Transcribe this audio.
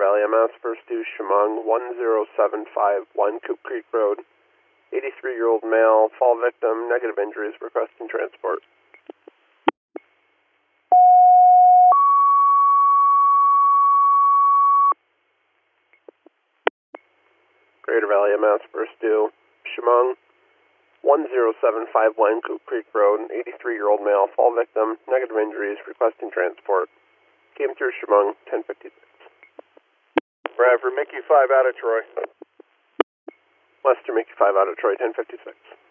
Valley MS, first due Chemung, 10751 Coop Creek Road. 83-year-old male, fall victim, negative injuries, requesting transport. Greater Valley MS, first due Chemung, 10751 Coop Creek Road. 83-year-old male, fall victim, negative injuries, requesting transport. Came through Chemung, 1056. Bradford, Mickey 5 out of Troy. Western Mickey 5 out of Troy, 1056.